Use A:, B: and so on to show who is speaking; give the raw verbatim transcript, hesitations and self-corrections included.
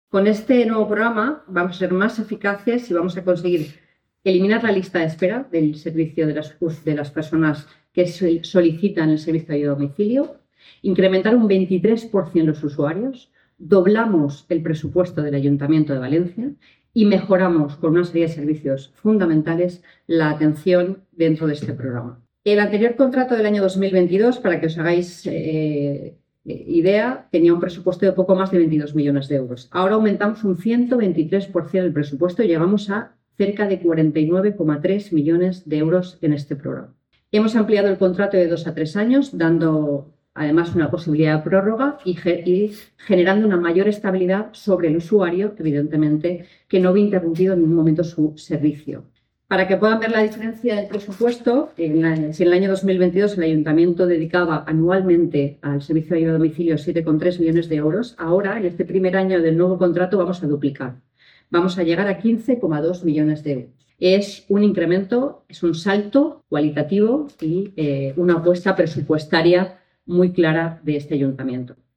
A: Con este nuevo programa vamos a ser más eficaces y vamos a conseguir eliminar la lista de espera del servicio de las, de las personas que solicitan el servicio de ayuda a domicilio, incrementar un veintitrés por ciento los usuarios, doblamos el presupuesto del Ayuntamiento de Valencia y mejoramos con una serie de servicios fundamentales la atención dentro de este programa. El anterior contrato del año dos mil veintidós, para que os hagáis eh, idea, tenía un presupuesto de poco más de veintidós millones de euros. Ahora aumentamos un ciento veintitrés por ciento el presupuesto y llegamos a cerca de cuarenta y nueve coma tres millones de euros en este programa. Hemos ampliado el contrato de dos a tres años, dando además una posibilidad de prórroga y, y generando una mayor estabilidad sobre el usuario, evidentemente, que no ve interrumpido en ningún momento su servicio. Para que puedan ver la diferencia del presupuesto, en la, si en el año dos mil veintidós el Ayuntamiento dedicaba anualmente al servicio de ayuda a domicilio siete coma tres millones de euros, ahora, en este primer año del nuevo contrato, vamos a duplicar. Vamos a llegar a quince coma dos millones de euros. Es un incremento, es un salto cualitativo y eh, una apuesta presupuestaria muy clara de este Ayuntamiento.